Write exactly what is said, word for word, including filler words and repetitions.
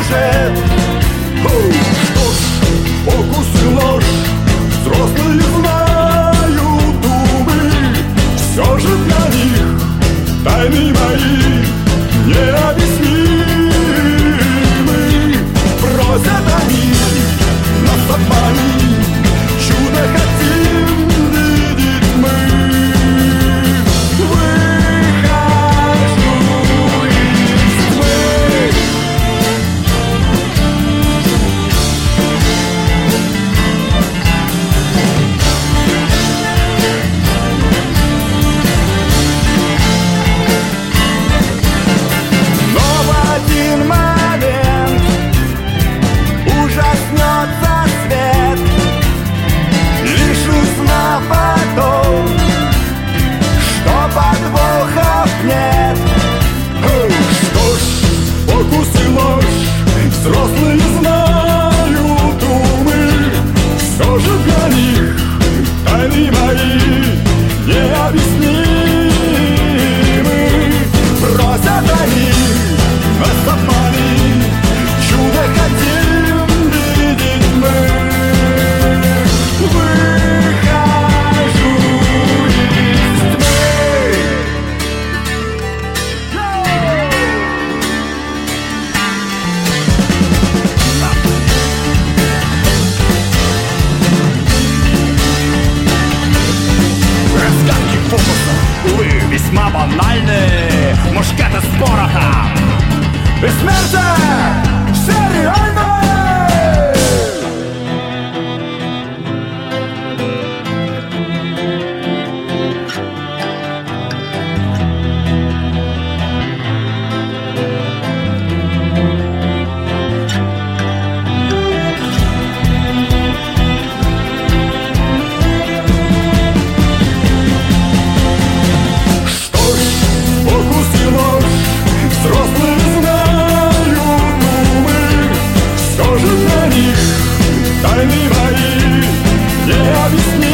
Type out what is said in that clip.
сюжет. Оу, что ж, фокус и ложь, взрослые знают умы. Все же для них тайны мои необъяснимы. Просят они нас обмануть, чудо хотим видеть мы. Взрослые знают умы, все же для них тайны мои необъяснимы. Просят они нас обмануть, чудо хотим видеть мы. Выхожу из тьмы. Увы, весьма банальны. Мушкеты с порохом и смерти все реально. Взрослые знают умы, все же для них тайны мои необъяснимы.